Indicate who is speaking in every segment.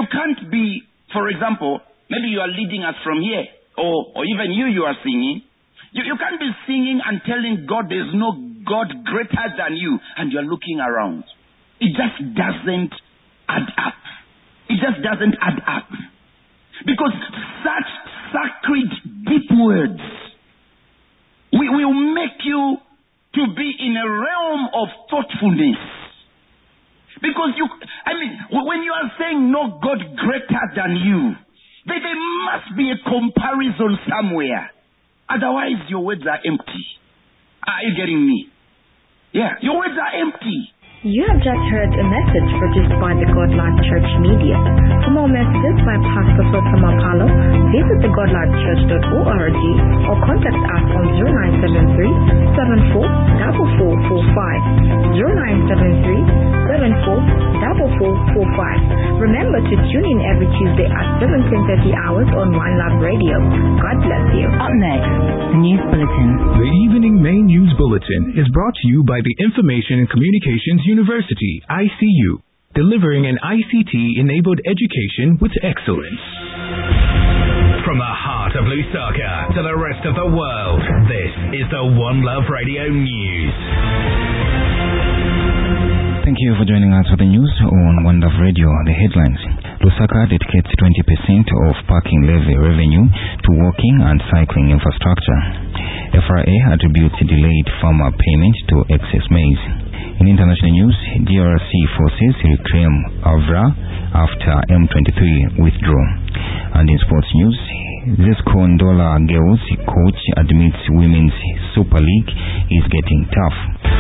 Speaker 1: can't be, for example, maybe you are leading us from here, or even you are singing. You can't be singing and telling God there's no God greater than you, and you're looking around. It just doesn't add up. It just doesn't add up. Because such sacred, deep words will make you to be in a realm of thoughtfulness. Because when you are saying no God greater than you, there must be a comparison somewhere. Otherwise, your words are empty. Are you getting me? Yeah, your words are empty.
Speaker 2: You have just heard a message produced by the Godlight Church Media. For more messages by Pastor Sotama Palo, visit thegodlightchurch.org or contact us on 0973 744445, 0973 744445. Remember to tune in every Tuesday at 17:30 hours on One Love Radio. God bless you.
Speaker 3: Up next, the News Bulletin.
Speaker 4: The Evening Main News Bulletin is brought to you by the Information and Communications University, ICU, delivering an ICT-enabled education with excellence.
Speaker 5: From the heart of Lusaka to the rest of the world, this is the One Love Radio News.
Speaker 6: Thank you for joining us for the news on One Love Radio. The headlines. Lusaka dedicates 20% of parking levy revenue to walking and cycling infrastructure. FRA attributes delayed farmer payment to excess maize. In international news, DRC forces reclaim Avra after M23 withdraw. And in sports news, Zesco Ndola girls coach admits Women's Super League is getting tough.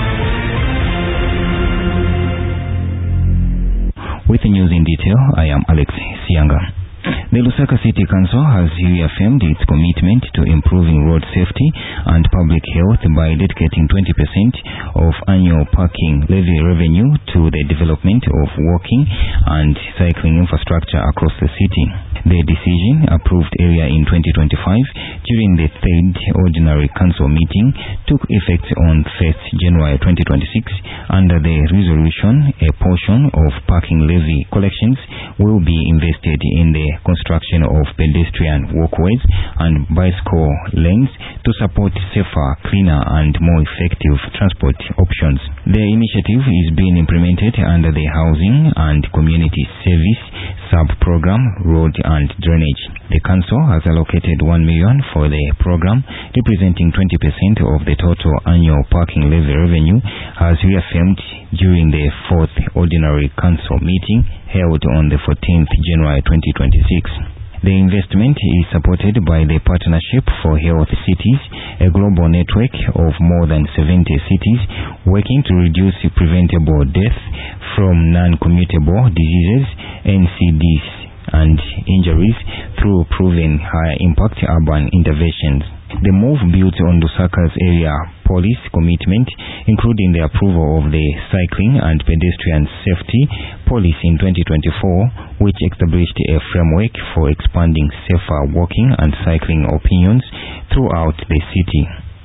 Speaker 6: With the news in detail, I am Alex Sianga. The Lusaka City Council has reaffirmed its commitment to improving road safety and public health by dedicating 20% of annual parking levy revenue to the development of walking and cycling infrastructure across the city. The decision, approved earlier in 2025 during the third ordinary council meeting, took effect on 1st January 2026. Under the resolution, a portion of parking levy collections will be invested in the construction of pedestrian walkways and bicycle lanes to support safer, cleaner and more effective transport options. The initiative is being implemented under the Housing and Community Service Sub-Program Road and Drainage. The Council has allocated 1 million for the program, representing 20% of the total annual parking levy revenue, as reaffirmed during the 4th Ordinary Council meeting held on the 14th January 2026. The investment is supported by the Partnership for Health Cities, a global network of more than 70 cities working to reduce preventable death from non-commutable diseases, NCDs, and injuries through proven high-impact urban interventions. The move builds on Lusaka's area police commitment, including the approval of the Cycling and Pedestrian Safety Policy in 2024, which established a framework for expanding safer walking and cycling opinions throughout the city.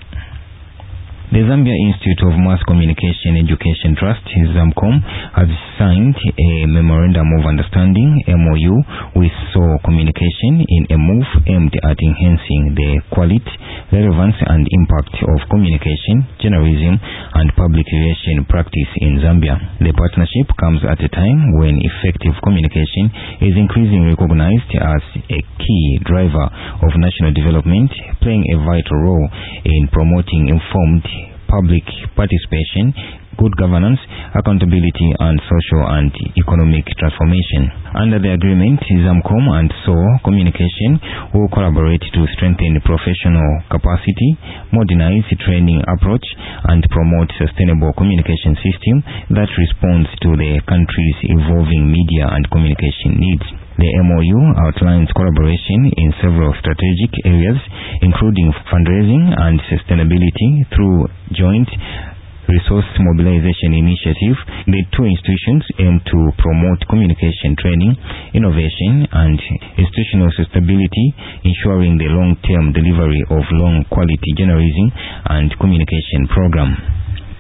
Speaker 6: The Zambia Institute of Mass Communication Education Trust, ZAMCOM, has signed a Memorandum of Understanding, MOU, with SOAR Communication in a move aimed at enhancing the quality, relevance and impact of communication, journalism and public relation practice in Zambia. The partnership comes at a time when effective communication is increasingly recognized as a key driver of national development, playing a vital role in promoting informed public participation, good governance, accountability, and social and economic transformation. Under the agreement, ZAMCOM and SOAR Communication will collaborate to strengthen professional capacity, modernize training approach, and promote sustainable communication system that responds to the country's evolving media and communication needs. The MOU outlines collaboration in several strategic areas, including fundraising and sustainability through joint resource mobilization initiative. The two institutions aim to promote communication training, innovation, and institutional stability, ensuring the long-term delivery of long-quality journalism and communication program.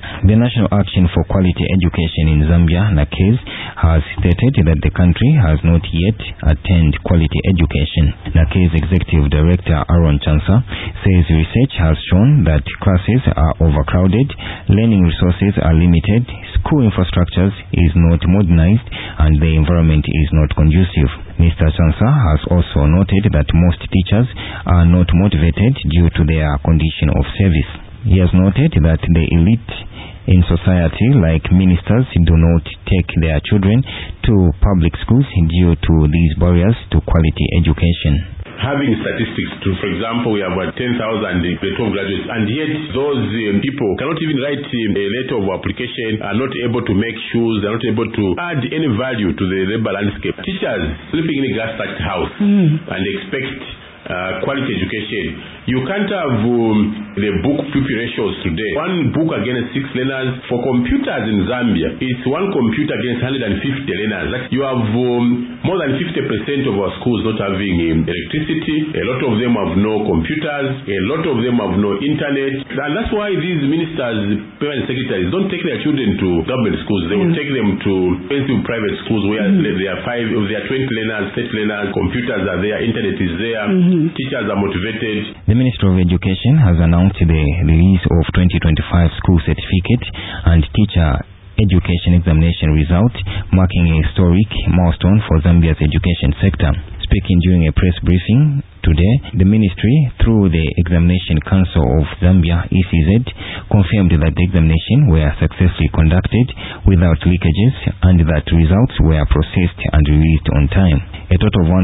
Speaker 6: The National Action for Quality Education in Zambia, NAQEZ, has stated that the country has not yet attained quality education. NAQEZ Executive Director Aaron Chansa says research has shown that classes are overcrowded, learning resources are limited, school infrastructures is not modernized, and the environment is not conducive. Mr. Chansa has also noted that most teachers are not motivated due to their condition of service. He has noted that the elite in society, like ministers, do not take their children to public schools due to these barriers to quality education.
Speaker 7: Having statistics to, for example, we have 10,000 Plateau graduates, and yet those people cannot even write a letter of application, are not able to make shoes, are not able to add any value to the labor landscape. Teachers sleeping in a grass-thatched house and expect quality education. You can't have the book pupil ratios today. One book against 6 learners. For computers in Zambia, it's one computer against 150 learners. Like you have more than 50% of our schools not having electricity. A lot of them have no computers. A lot of them have no internet. And that's why these ministers, parent secretaries, don't take their children to government schools. They will take them to expensive private schools where there are 20 learners, 30 learners, computers are there, internet is there, teachers are motivated.
Speaker 6: The Ministry of Education has announced the release of 2025 school certificate and teacher education examination results, marking a historic milestone for Zambia's education sector. Speaking during a press briefing today, the ministry, through the Examination Council of Zambia, ECZ, confirmed that the examination were successfully conducted without leakages and that results were processed and released on time. A total of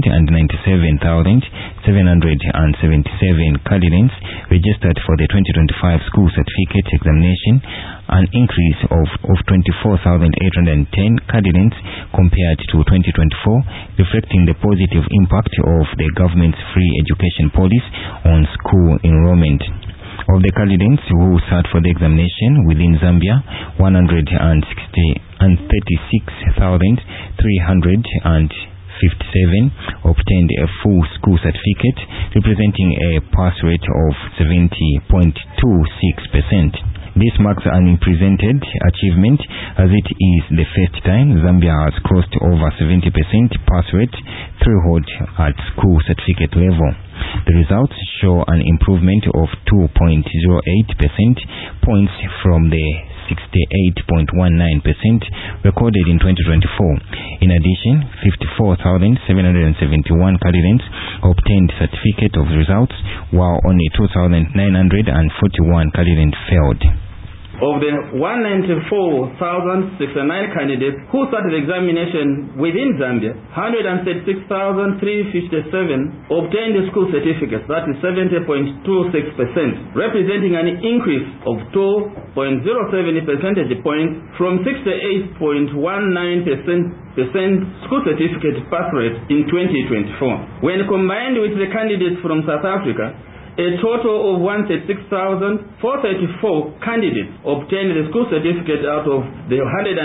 Speaker 6: 197,777 candidates registered for the 2025 school certificate examination, an increase of 24,810 candidates compared to 2024, reflecting the positive impact of the government's free education policy on school enrollment. Of the candidates who sat for the examination within Zambia, 166,357 obtained a full school certificate, representing a pass rate of 70.26%. This marks an unprecedented achievement, as it is the first time Zambia has crossed over 70% pass rate threshold at school certificate level. The results show an improvement of 2.08% points from the 68.19% recorded in 2024. In addition, 54,771 candidates obtained certificate of results, while only 2,941 candidates failed.
Speaker 8: Of the 194,069 candidates who started the examination within Zambia, 136,357 obtained the school certificates, that is 70.26%, representing an increase of 2.07 percentage points from 68.19% school certificate pass rate in 2024. When combined with the candidates from South Africa, a total of 136,434 candidates obtained the school certificate out of the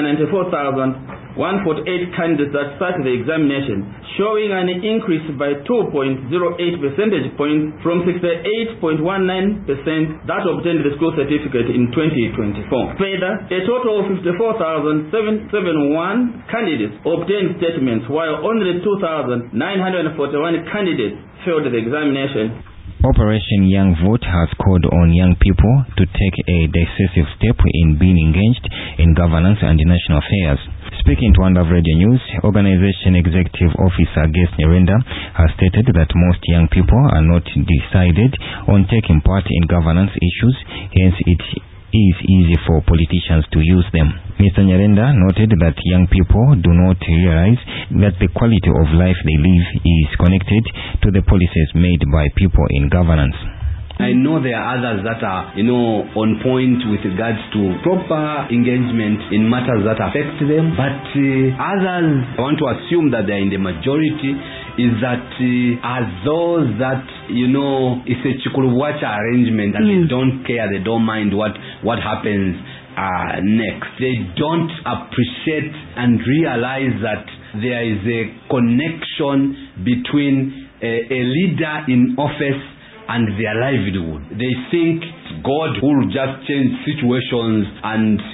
Speaker 8: 194,148 candidates that started the examination, showing an increase by 2.08 percentage points from 68.19% that obtained the school certificate in 2024. Further, a total of 54,771 candidates obtained statements, while only 2,941 candidates failed the examination.
Speaker 6: Operation Young Vote has called on young people to take a decisive step in being engaged in governance and national affairs. Speaking to One Love Radio News, Organization Executive Officer Ges Nyirenda has stated that most young people are not decided on taking part in governance issues, hence it is easy for politicians to use them. Mr. Nyirenda noted that young people do not realize that the quality of life they live is connected to the policies made by people in governance.
Speaker 9: I know there are others that are, on point with regards to proper engagement in matters that affect them, but others, I want to assume that they're in the majority, is that are those that, it's a chikuruwacha arrangement and they don't care, they don't mind what happens next. They don't appreciate and realize that there is a connection between a leader in office and their livelihood. They think God who will just change situations and